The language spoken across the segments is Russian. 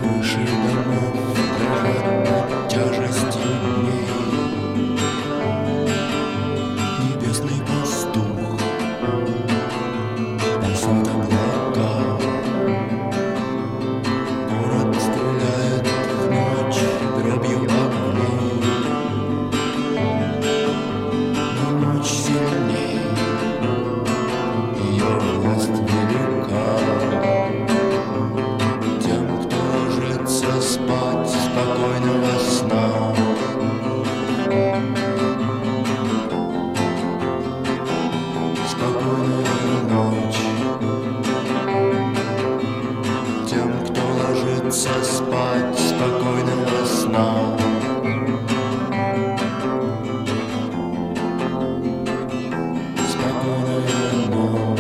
Крыши домов дрожат под тяжестью дней. Небесный пастух несет облака. Город стреляет в ночь дробью огней. Но ночь сильней, ее власть велика. Спать спокойного сна. Спокойная ночь тем, кто ложится спать спокойного сна. Спокойная ночь.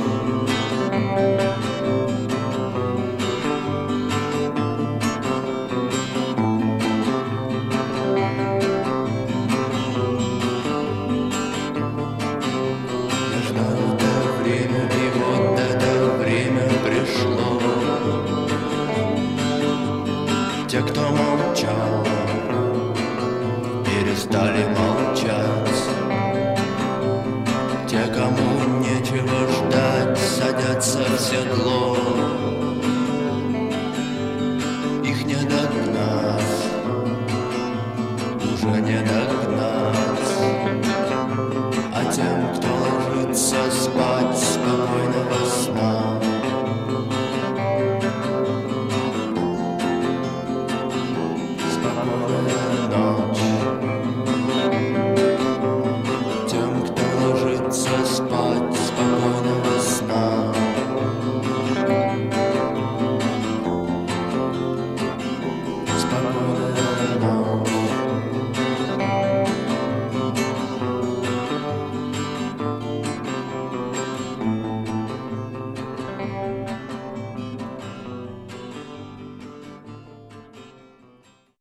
И вот это время пришло. Те, кто молчал, перестали молчать. Те, кому нечего ждать, садятся в седло. Их не догнать, уже не догнать. А тем, кто ложится спать спокойного сна, спокойная ночь. Тем, кто ложится спать спокойно.